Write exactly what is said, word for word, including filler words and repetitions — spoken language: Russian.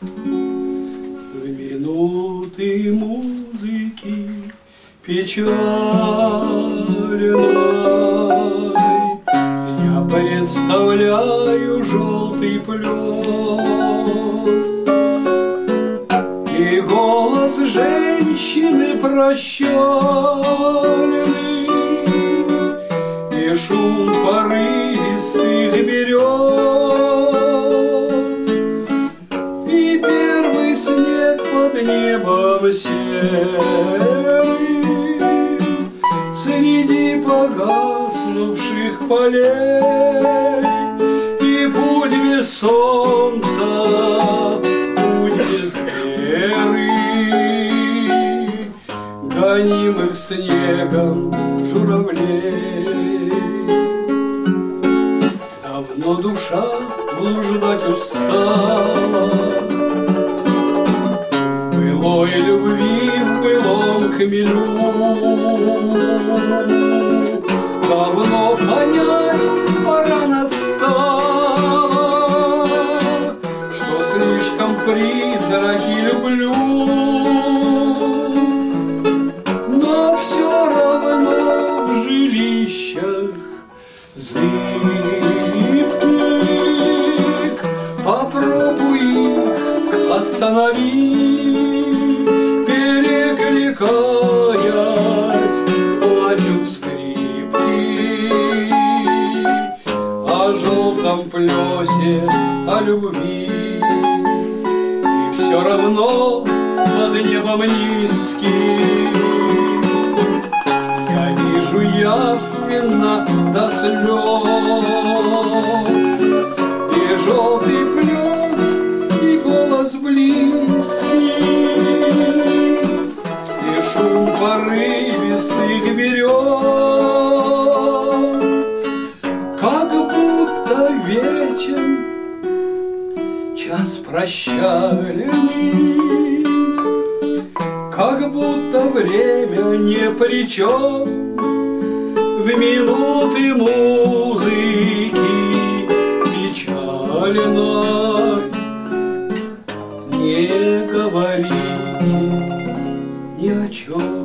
В минуты музыки печальной я представляю желтый плес и голос женщины прощальный, и шум порывистых берез, и первый снег под небом серым среди погаснувших полей, и путь без солнца, путь без веры, гонимых снегом журавлей. Давно душа блуждать устала в былой любви, в былом хмелю. Давно понять пора настала, что слишком призраки люблю. Но все равно в жилищах зыбких попробуй их остановить, перекликаясь, плачут скрипки о желтом плесе, о любви. И все равно под небом низким я вижу явственно до слез и желтый плес, и голос близкий, и шум порывистых берез, как будто вечен час прощальный, как будто время ни при чем в минуты музыки печальной. Не говорите ни о чем.